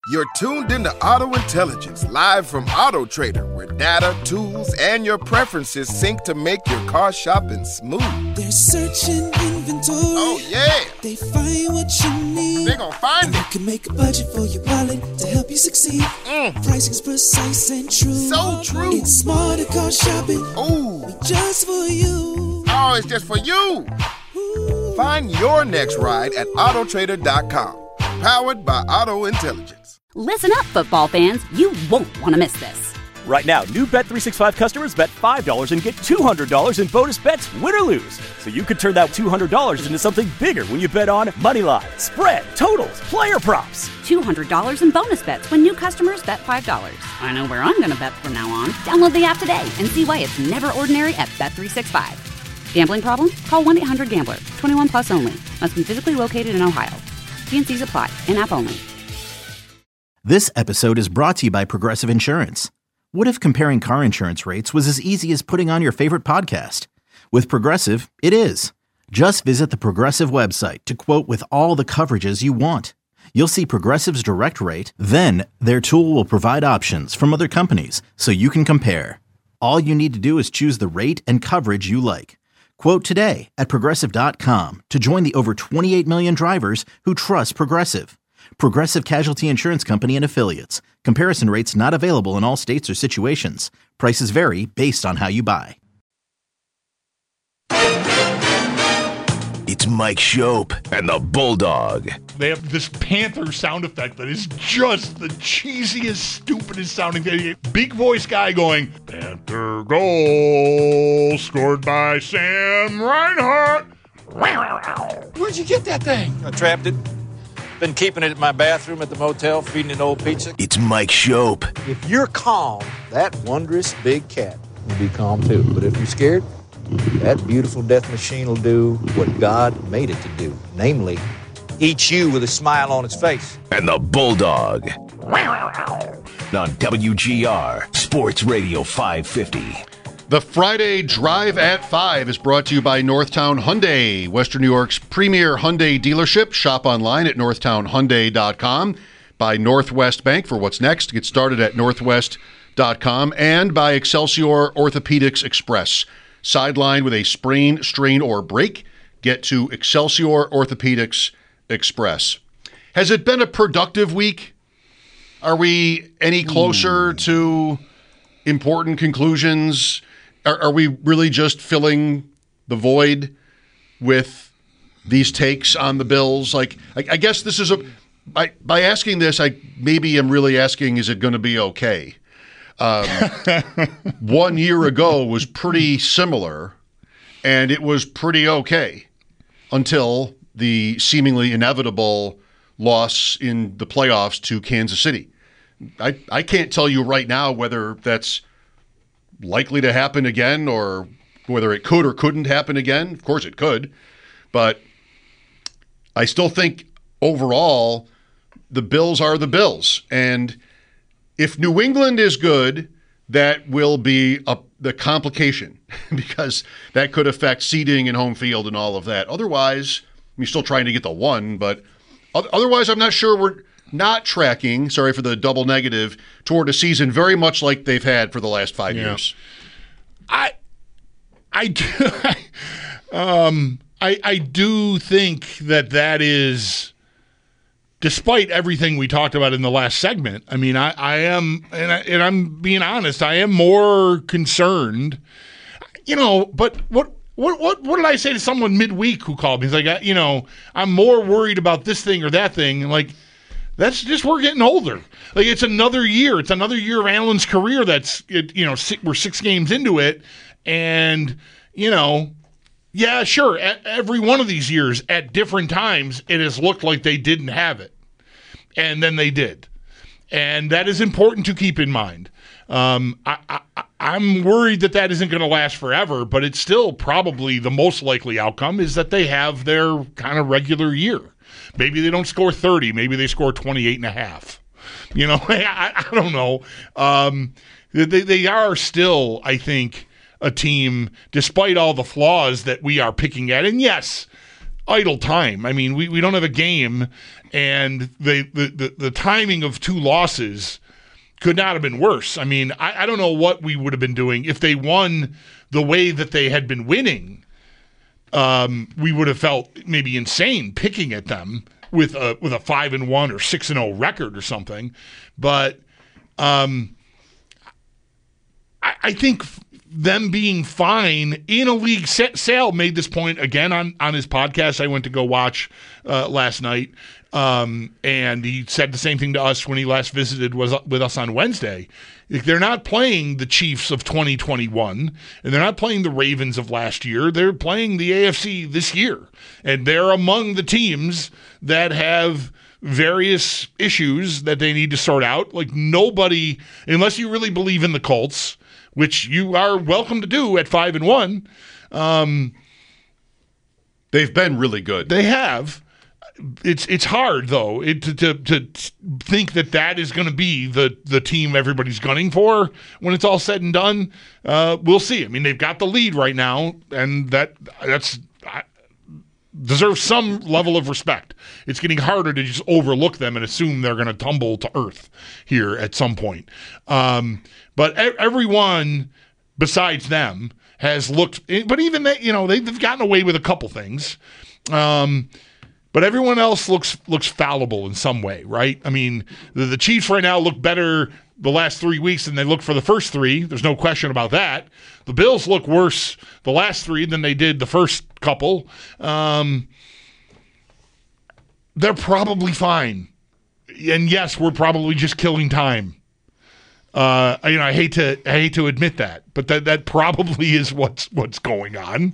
You're tuned into Auto Intelligence, live from Auto Trader, where data, tools, and your preferences sync to make your car shopping smooth. They're searching inventory. Oh, yeah. They find what you need. They're gonna find it. You can make a budget for your wallet to help you succeed. Pricing's precise and true. So true. It's smarter car shopping. Ooh. Just for you. Oh, it's just for you. Ooh. Find your next ride at autotrader.com. Powered by Auto Intelligence. Listen up, football fans. You won't want to miss this. Right now, new Bet365 customers bet $5 and get $200 in bonus bets, win or lose. So you could turn that $200 into something bigger when you bet on money line, spread, totals, player props. $200 in bonus bets when new customers bet $5. I know where I'm going to bet from now on. Download the app today and see why it's never ordinary at Bet365. Gambling problem? Call 1-800-GAMBLER. 21 plus only. Must be physically located in Ohio. T&Cs apply. In-app only. This episode is brought to you by Progressive Insurance. What if comparing car insurance rates was as easy as putting on your favorite podcast? With Progressive, it is. Just visit the Progressive website to quote with all the coverages you want. You'll see Progressive's direct rate, then their tool will provide options from other companies so you can compare. All you need to do is choose the rate and coverage you like. Quote today at Progressive.com to join the over 28 million drivers who trust Progressive. Progressive Casualty Insurance Company and Affiliates. Comparison rates not available in all states or situations. Prices vary based on how you buy. It's Mike Shope and the Bulldog. They have this Panther sound effect that is just the cheesiest, stupidest sounding thing. Big voice guy going, Panther goal scored by Sam Reinhart. Where'd you get that thing? I trapped it. Been keeping it in my bathroom at the motel, feeding it old pizza. It's Mike Shope. If you're calm, that wondrous big cat will be calm too. But if you're scared, that beautiful death machine will do what God made it to do. Namely, eat you with a smile on its face. And the Bulldog. On WGR, Sports Radio 550. The Friday Drive at 5 is brought to you by Northtown Hyundai, Western New York's premier Hyundai dealership. Shop online at northtownhyundai.com. By Northwest Bank for what's next. Get started at northwest.com. And by Excelsior Orthopedics Express. Sideline with a sprain, strain, or break. Get to Excelsior Orthopedics Express. Has it been a productive week? Are we any closer to important conclusions? Are we really just filling the void with these takes on the Bills? Like, I guess this is by asking this, I maybe am really asking, is it going to be okay? 1 year ago was pretty similar, and it was pretty okay until the seemingly inevitable loss in the playoffs to Kansas City. I can't tell you right now whether that's likely to happen again or whether it could or couldn't happen again. Of course it could. But I still think overall the Bills are the Bills. And if New England is good, that will be the complication because that could affect seeding and home field and all of that. Otherwise, I'm still trying to get the one, but otherwise I'm not sure we're not tracking, sorry for the double negative, toward a season very much like they've had for the last 5 years. I do think that is, despite everything we talked about in the last segment. I mean, I am, and I'm being honest, I am more concerned. But what did I say to someone midweek who called me? He's like, I'm more worried about this thing or that thing, and like. That's just, we're getting older. Like, it's another year. It's another year of Allen's career we're 6 games into it. And, yeah, sure, every one of these years at different times, it has looked like they didn't have it. And then they did. And that is important to keep in mind. I'm worried that isn't going to last forever, but it's still probably the most likely outcome is that they have their kind of regular year. Maybe they don't score 30. Maybe they score 28.5. I don't know. They are still, I think, a team, despite all the flaws that we are picking at. And yes, idle time. I mean, we don't have a game, and the timing of 2 losses could not have been worse. I mean, I don't know what we would have been doing if they won the way that they had been winning. We would have felt maybe insane picking at them with a 5-1 or 6-0 record or something. But I think them being fine in a league. Sal made this point again on his podcast I went to go watch last night. And he said the same thing to us when he last visited with us on Wednesday. They're not playing the Chiefs of 2021, and they're not playing the Ravens of last year. They're playing the AFC this year, and they're among the teams that have various issues that they need to sort out. Like nobody, unless you really believe in the Colts, which you are welcome to do at 5-1. They've been really good. They have. It's hard though to think that is going to be the team everybody's gunning for when it's all said and done. We'll see. I mean, they've got the lead right now, and that's deserves some level of respect. It's getting harder to just overlook them and assume they're going to tumble to earth here at some point. But everyone besides them has looked. But even they, they've gotten away with a couple things. But everyone else looks fallible in some way, right? I mean, the Chiefs right now look better the last 3 weeks than they looked for the first 3. There's no question about that. The Bills look worse the last 3 than they did the first couple. They're probably fine. And yes, we're probably just killing time. I hate to admit that, but that probably is what's going on.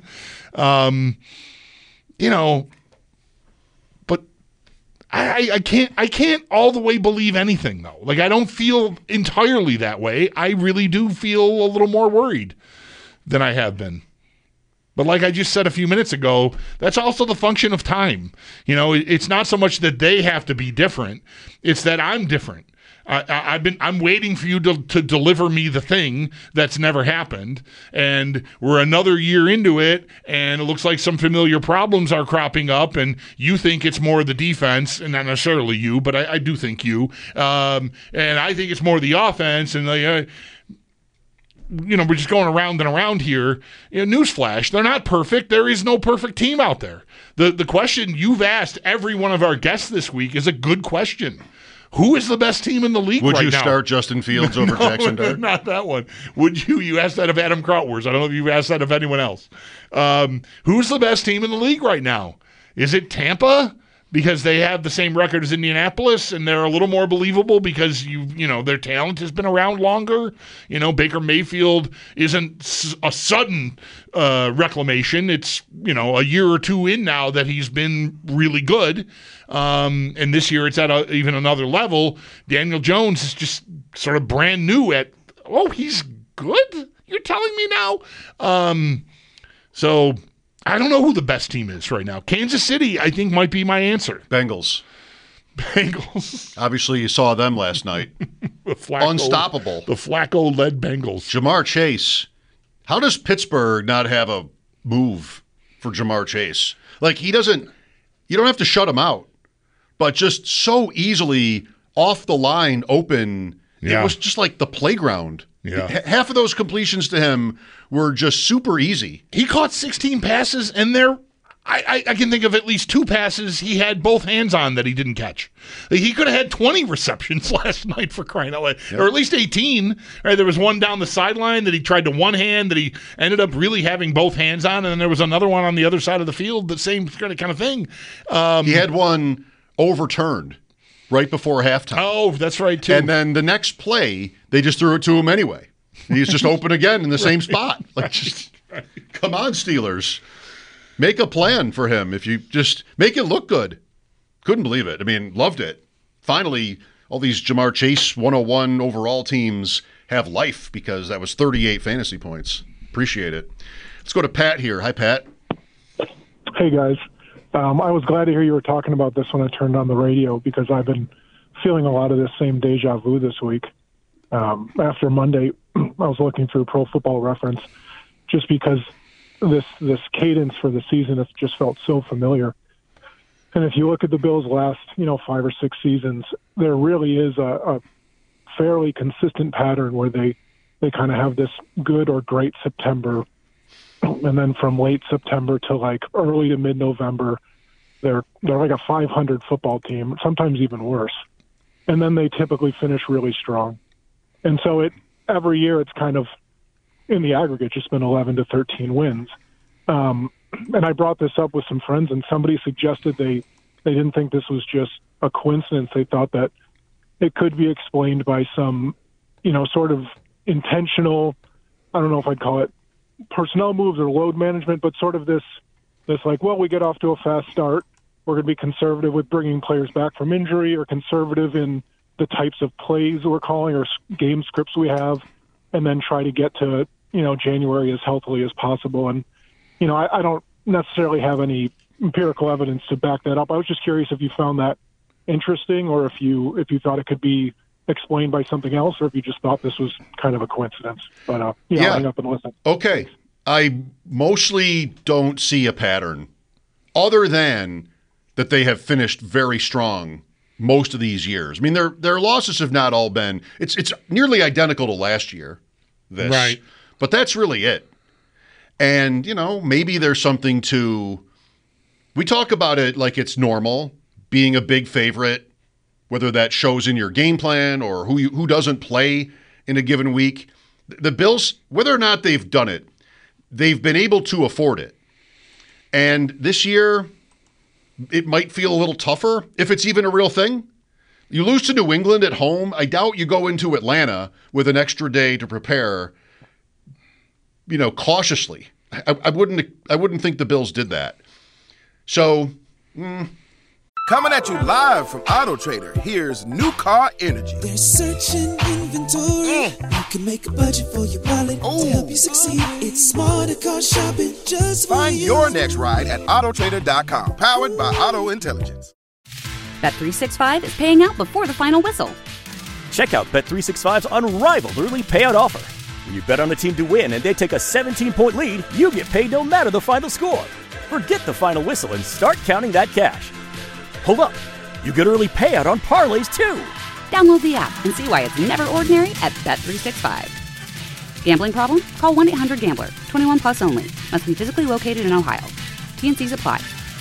I can't all the way believe anything though. Like I don't feel entirely that way. I really do feel a little more worried than I have been. But like I just said a few minutes ago, that's also the function of time. It's not so much that they have to be different. It's that I'm different. I'm waiting for you to deliver me the thing that's never happened, and we're another year into it, and it looks like some familiar problems are cropping up, and you think it's more the defense, and not necessarily you, but I do think you, and I think it's more the offense, and we're just going around and around here. Newsflash, they're not perfect. There is no perfect team out there. The question you've asked every one of our guests this week is a good question. Who is the best team in the league right now? Would you start Justin Fields over Jackson Dart? Not that one. Would you? You asked that of Adam Krautwurst. I don't know if you've asked that of anyone else. Who's the best team in the league right now? Is it Tampa? Because they have the same record as Indianapolis, and they're a little more believable because their talent has been around longer. Baker Mayfield isn't a sudden reclamation. It's a year or two in now that he's been really good, and this year it's at even another level. Daniel Jones is just sort of brand new at. Oh, he's good. You're telling me now? So. I don't know who the best team is right now. Kansas City, I think, might be my answer. Bengals. Obviously, you saw them last night. Unstoppable. The Flacco-led Bengals. Jamar Chase. How does Pittsburgh not have a move for Jamar Chase? Like, you don't have to shut him out, but just so easily off the line, open. Yeah. It was just like the playground. Yeah. Half of those completions to him were just super easy. He caught 16 passes, and I can think of at least 2 passes he had both hands on that he didn't catch. He could have had 20 receptions last night, for crying out loud, or at least 18. Right, there was one down the sideline that he tried to one hand that he ended up really having both hands on, and then there was another one on the other side of the field, the same kind of thing. He had one overturned right before halftime. Oh, that's right, too. And then the next play, they just threw it to him anyway. He's just open again in the same spot. Come on, Steelers. Make a plan for him. If you just make it look good. Couldn't believe it. I mean, loved it. Finally, all these Jamar Chase 101 overall teams have life because that was 38 fantasy points. Appreciate it. Let's go to Pat here. Hi, Pat. Hey, guys. I was glad to hear you were talking about this when I turned on the radio because I've been feeling a lot of this same deja vu this week. After Monday, I was looking through Pro Football Reference just because this cadence for the season has just felt so familiar. And if you look at the Bills' last, 5 or 6 seasons, there really is a fairly consistent pattern where they kind of have this good or great September, and then from late September to like early to mid-November, they're like a 500 football team, sometimes even worse. And then they typically finish really strong. And so every year it's kind of, in the aggregate, just been 11 to 13 wins. And I brought this up with some friends, and somebody suggested they didn't think this was just a coincidence. They thought that it could be explained by some, sort of intentional, I don't know if I'd call it personnel moves or load management, but sort of this like, well, we get off to a fast start. We're going to be conservative with bringing players back from injury, or conservative in the types of plays we're calling or game scripts we have, and then try to get to, January as healthily as possible. And, I don't necessarily have any empirical evidence to back that up. I was just curious if you found that interesting, or if you thought it could be explained by something else, or if you just thought this was kind of a coincidence. But I'll hang up and listen. Okay. I mostly don't see a pattern, other than that they have finished very strong most of these years. I mean, their losses have not all been – it's nearly identical to last year, Right. But that's really it. And, maybe there's something to – we talk about it like it's normal, being a big favorite, whether that shows in your game plan or who doesn't play in a given week. The Bills, whether or not they've done it, they've been able to afford it. And this year, it might feel a little tougher, if it's even a real thing. You lose to New England at home, I doubt you go into Atlanta with an extra day to prepare, cautiously. I wouldn't think the Bills did that. So, Coming at you live from Auto Trader, here's New Car Energy. They're searching inventory. You can make a budget for your wallet to help you succeed. It's smarter car shopping just for Find you. your next ride at autotrader.com, powered by Auto Intelligence. Bet365 is paying out before the final whistle. Check out Bet365's unrivaled early payout offer. When you bet on a team to win and they take a 17-point lead, you get paid no matter the final score. Forget the final whistle and start counting that cash. Hold up. You get early payout on parlays, too. Download the app and see why it's never ordinary at Bet365. Gambling problem? Call 1-800-GAMBLER. 21 plus only. Must be physically located in Ohio. T&Cs apply.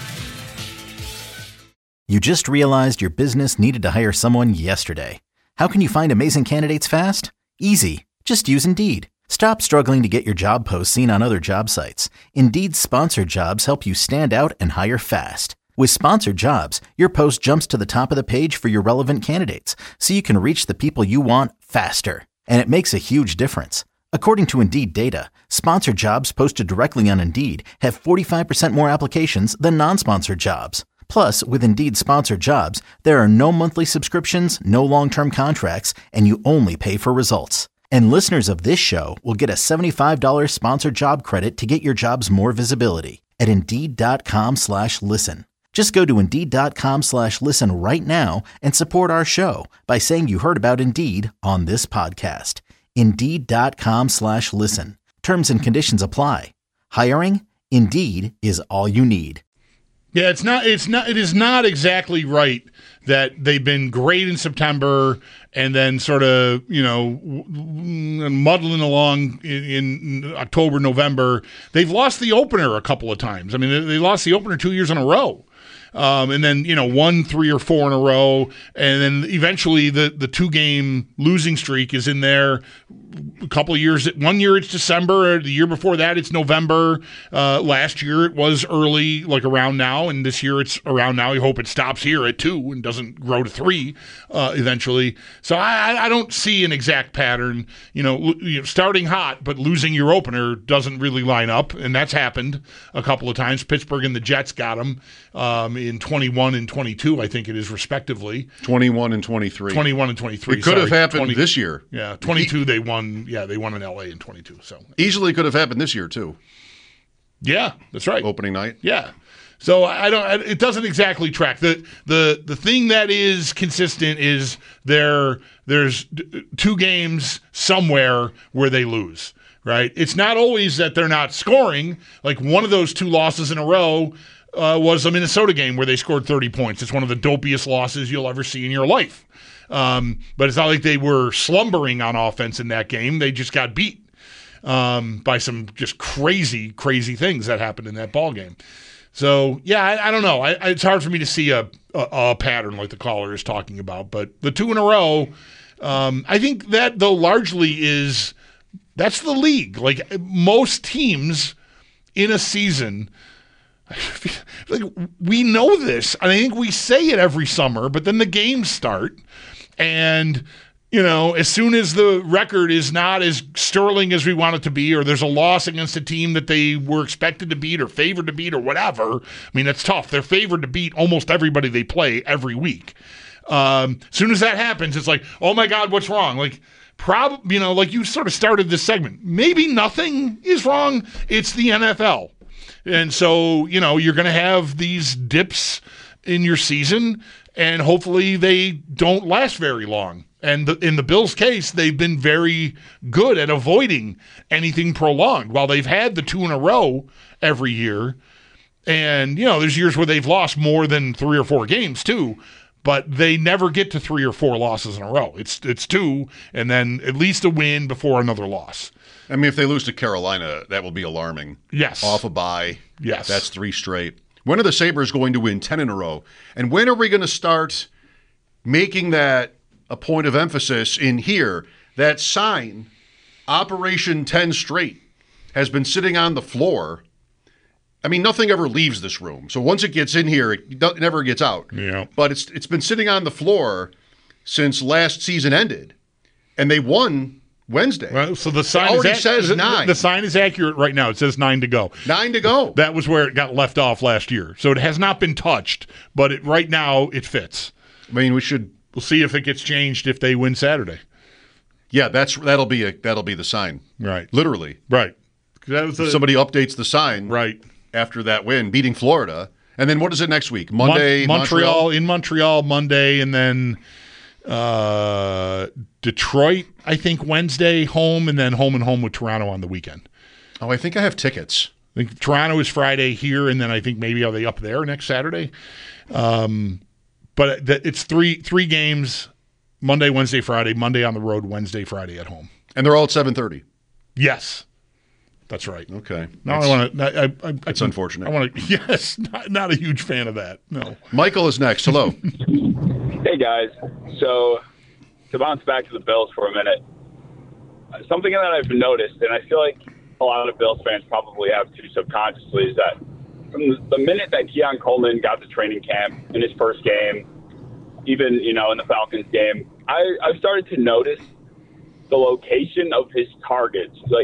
You just realized your business needed to hire someone yesterday. How can you find amazing candidates fast? Easy. Just use Indeed. Stop struggling to get your job posts seen on other job sites. Indeed's sponsored jobs help you stand out and hire fast. With sponsored jobs, your post jumps to the top of the page for your relevant candidates, so you can reach the people you want faster. And it makes a huge difference. According to Indeed data, sponsored jobs posted directly on Indeed have 45% more applications than non-sponsored jobs. Plus, with Indeed sponsored jobs, there are no monthly subscriptions, no long-term contracts, and you only pay for results. And listeners of this show will get a $75 sponsored job credit to get your jobs more visibility at Indeed.com/listen. Just go to Indeed.com/listen right now and support our show by saying you heard about Indeed on this podcast. Indeed.com/listen. Terms and conditions apply. Hiring? Indeed is all you need. Yeah, it is not exactly right that they've been great in September and then sort of, muddling along in October, November. They've lost the opener a couple of times. I mean, they lost the opener 2 years in a row. And then, 1, 3, or 4 in a row. And then eventually the 2-game losing streak is in there. A couple of years. 1 year it's December. The year before that it's November. Last year it was early, like around now. And this year it's around now. You hope it stops here at 2 and doesn't grow to 3 eventually. So I don't see an exact pattern. Starting hot but losing your opener doesn't really line up. And that's happened a couple of times. Pittsburgh and the Jets got them in 21 and 22, I think it is, respectively. 21 and 23. 21 and 23. It could have happened this year. Yeah, 22 they won. Yeah, they won in LA in 22. So easily could have happened this year too. Yeah, that's right. Opening night. Yeah. So it doesn't exactly track. The thing that is consistent is there's 2 games somewhere where they lose. Right? It's not always that they're not scoring. Like one of those 2 losses in a row, was a Minnesota game where they scored 30 points. It's one of the dopiest losses you'll ever see in your life. But it's not like they were slumbering on offense in that game. They just got beat by some just crazy, crazy things that happened in that ball game. So, yeah, I don't know. It's hard for me to see a pattern like the caller is talking about. But the 2 in a row, I think that, though, largely that's the league. Like, most teams in a season, like, we know this. And I think we say it every summer, but then the games start. And, as soon as the record is not as sterling as we want it to be, or there's a loss against a team that they were expected to beat or favored to beat or whatever, I mean, it's tough. They're favored to beat almost everybody they play every week. As soon as that happens, it's like, oh my God, what's wrong? Like, like you sort of started this segment. Maybe nothing is wrong. It's the NFL. And so, you're going to have these dips in your season, and hopefully they don't last very long. And in the Bills' case, they've been very good at avoiding anything prolonged. While they've had the 2 in a row every year, and, there's years where they've lost more than 3 or 4 games too, but they never get to 3 or 4 losses in a row. It's 2, and then at least a win before another loss. I mean, if they lose to Carolina, that will be alarming. Yes. Off a bye. Yes. That's 3 straight. When are the Sabres going to win 10 in a row? And when are we going to start making that a point of emphasis in here? That sign, Operation 10 Straight, has been sitting on the floor. I mean, nothing ever leaves this room. So once it gets in here, it never gets out. Yeah. But it's been sitting on the floor since last season ended. And they won Wednesday. Well, so the sign already says 9. The sign is accurate right now. It says 9 to go. 9 to go. That was where it got left off last year. So it has not been touched, but right now it fits. I mean, we'll see if it gets changed if they win Saturday. Yeah, that'll be the sign. Right. Literally. Right. If somebody updates the sign right after that win, beating Florida. And then what is it next week? Monday, Montreal in Montreal Monday, and then Detroit, I think, Wednesday, home, and then home with Toronto on the weekend. Oh, I think I have tickets. I think Toronto is Friday here, and then I think maybe are they up there next Saturday? But it's three games, Monday, Wednesday, Friday, Monday on the road, Wednesday, Friday at home. And they're all at 7:30. Yes. That's right. Okay. No, I want to. It's unfortunate. I want to. Yes, not a huge fan of that. No. Michael is next. Hello. Hey guys. So to bounce back to the Bills for a minute, something that I've noticed, and I feel like a lot of Bills fans probably have too subconsciously, is that from the minute that Keon Coleman got to training camp in his first game, even in the Falcons game, I've started to notice the location of his targets. Like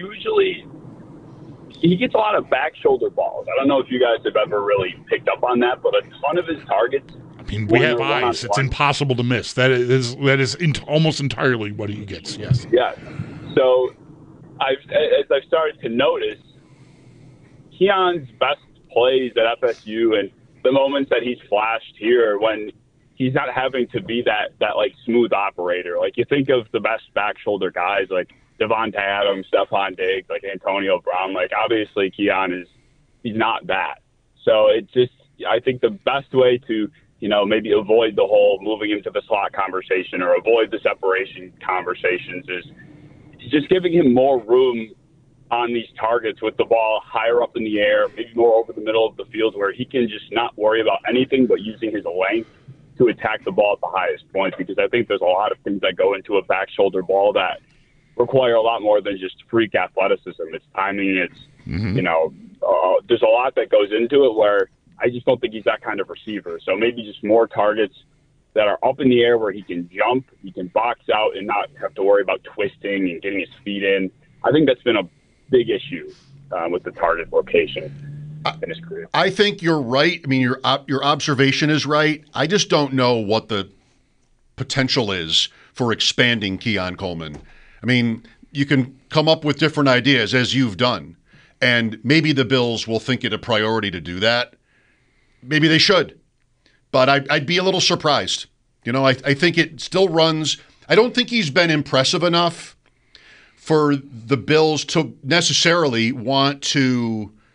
he gets a lot of back shoulder balls. I don't know if you guys have ever really picked up on that, but a ton of his targets. I mean, we have eyes. It's impossible to miss. That is almost entirely what he gets. Yes. Yeah. So as I've started to notice, Keon's best plays at FSU and the moments that he's flashed here when he's not having to be that like smooth operator. Like you think of the best back shoulder guys like Devontae Adams, Stephon Diggs, like Antonio Brown. Like obviously Keon he's not that. So it's just, I think the best way to, maybe avoid the whole moving into the slot conversation or avoid the separation conversations is just giving him more room on these targets with the ball higher up in the air, maybe more over the middle of the field where he can just not worry about anything but using his length to attack the ball at the highest point, because I think there's a lot of things that go into a back shoulder ball that require a lot more than just freak athleticism. It's timing. It's, there's a lot that goes into it where I just don't think he's that kind of receiver. So maybe just more targets that are up in the air where he can jump, he can box out and not have to worry about twisting and getting his feet in. I think that's been a big issue with the target location in his career. I think you're right. I mean, your observation is right. I just don't know what the potential is for expanding Keon Coleman. I mean, you can come up with different ideas as you've done, and maybe the Bills will think it a priority to do that. Maybe they should, but I'd be a little surprised. I think it still runs. I don't think he's been impressive enough for the Bills to necessarily want to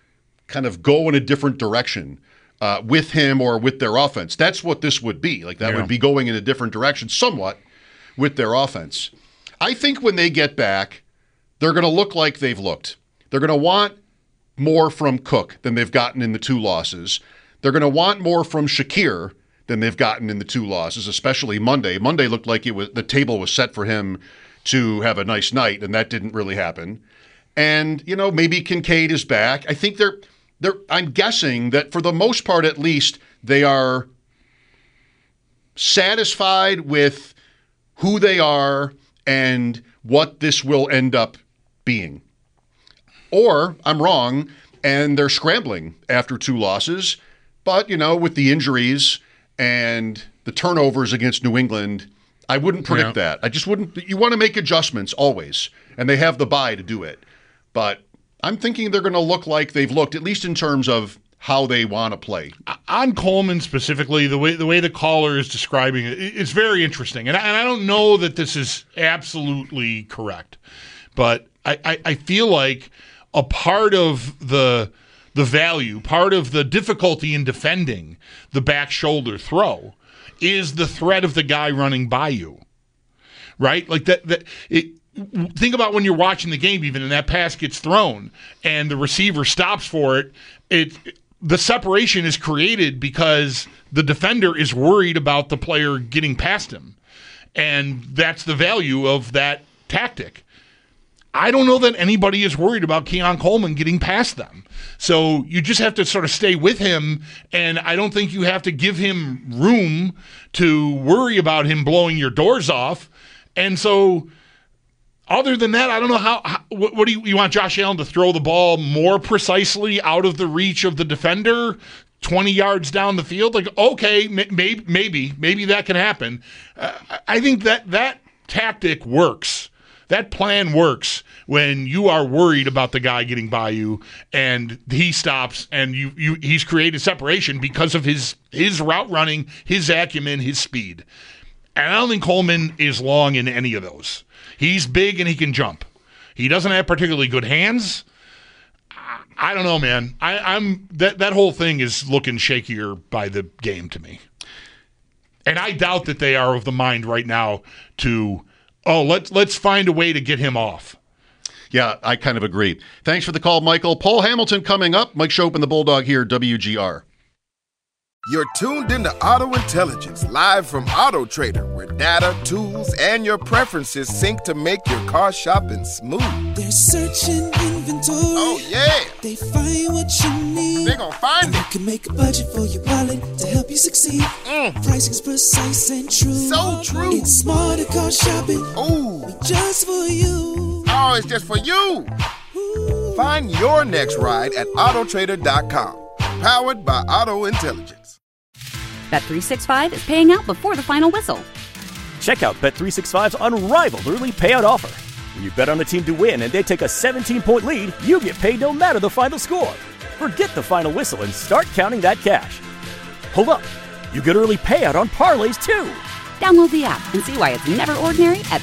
kind of go in a different direction with him or with their offense. That's what this would be. Like that would be going in a different direction somewhat with their offense. I think when they get back, they're going to look like they've looked. They're going to want more from Cook than they've gotten in the 2 losses. They're going to want more from Shakir than they've gotten in the 2 losses, especially Monday. Monday looked like the table was set for him to have a nice night, and that didn't really happen. And, maybe Kincaid is back. I think I'm guessing that for the most part, at least, they are satisfied with who they are and what this will end up being. Or I'm wrong, and they're scrambling after 2 losses. But, with the injuries and the turnovers against New England, I wouldn't predict that. I just wouldn't. You want to make adjustments always, and they have the bye to do it. But I'm thinking they're going to look like they've looked, at least in terms of how they want to play. On Coleman specifically, the way the caller is describing it, it's very interesting. And I don't know that this is absolutely correct, but I feel like a part of the value, part of the difficulty in defending the back shoulder throw is the threat of the guy running by you, right? Like think about when you're watching the game, even, and that pass gets thrown and the receiver stops for it. The separation is created because the defender is worried about the player getting past him. And that's the value of that tactic. I don't know that anybody is worried about Keon Coleman getting past them. So you just have to sort of stay with him, and I don't think you have to give him room to worry about him blowing your doors off. And so other than that, I don't know what do you want Josh Allen to throw the ball more precisely out of the reach of the defender 20 yards down the field? Like, okay, maybe that can happen. I think that tactic works. That plan works when you are worried about the guy getting by you and he stops and he's created separation because of his route running, his acumen, his speed. And I don't think Coleman is long in any of those. He's big and he can jump. He doesn't have particularly good hands. I don't know, man. That whole thing is looking shakier by the game to me. And I doubt that they are of the mind right now to let's find a way to get him off. Yeah, I kind of agree. Thanks for the call, Michael. Paul Hamilton coming up. Mike Schopp and the Bulldog here, WGR. You're tuned into Auto Intelligence, live from Auto Trader, where data, tools, and your preferences sync to make your car shopping smooth. They're searching inventory. Oh, yeah. They find what you need. They're gonna find it. You can make a budget for your wallet to help you succeed. Pricing's precise and true. So true. It's smarter car shopping. Ooh. Just for you. Oh, it's just for you. Ooh. Find your next ride at autotrader.com. Powered by Auto Intelligence. Bet365 is paying out before the final whistle. Check out Bet365's unrivaled early payout offer. When you bet on a team to win and they take a 17-point lead, you get paid no matter the final score. Forget the final whistle and start counting that cash. Hold up. You get early payout on parlays, too. Download the app and see why it's never ordinary at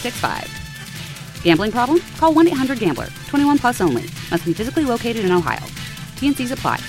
Bet365. Gambling problem? Call 1-800-GAMBLER. 21 plus only. Must be physically located in Ohio. T&Cs apply.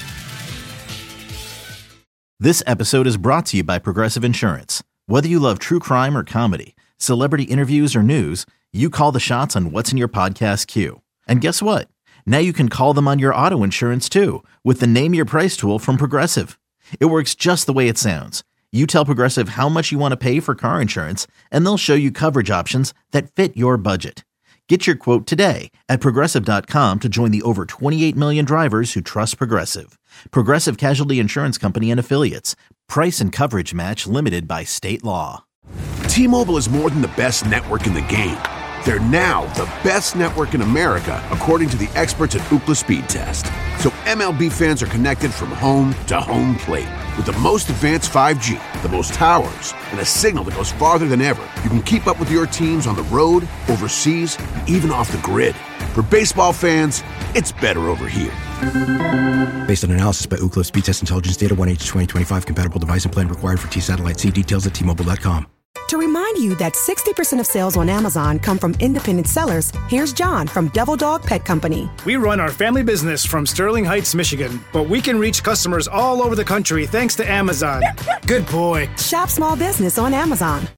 This episode is brought to you by Progressive Insurance. Whether you love true crime or comedy, celebrity interviews or news, you call the shots on what's in your podcast queue. And guess what? Now you can call them on your auto insurance too with the Name Your Price tool from Progressive. It works just the way it sounds. You tell Progressive how much you want to pay for car insurance, and they'll show you coverage options that fit your budget. Get your quote today at Progressive.com to join the over 28 million drivers who trust Progressive. Progressive Casualty Insurance Company and Affiliates. Price and coverage match limited by state law. T-Mobile is more than the best network in the game. They're now the best network in America, according to the experts at Ookla Speed Test. So MLB fans are connected from home to home plate. With the most advanced 5G, the most towers, and a signal that goes farther than ever, you can keep up with your teams on the road, overseas, and even off the grid. For baseball fans, it's better over here. Based on analysis by Ookla Speed Test Intelligence Data, 1H2025 compatible device and plan required for T-Satellite. See details at T-Mobile.com. To remind you that 60% of sales on Amazon come from independent sellers, here's John from Devil Dog Pet Company. We run our family business from Sterling Heights, Michigan, but we can reach customers all over the country thanks to Amazon. Good boy. Shop small business on Amazon.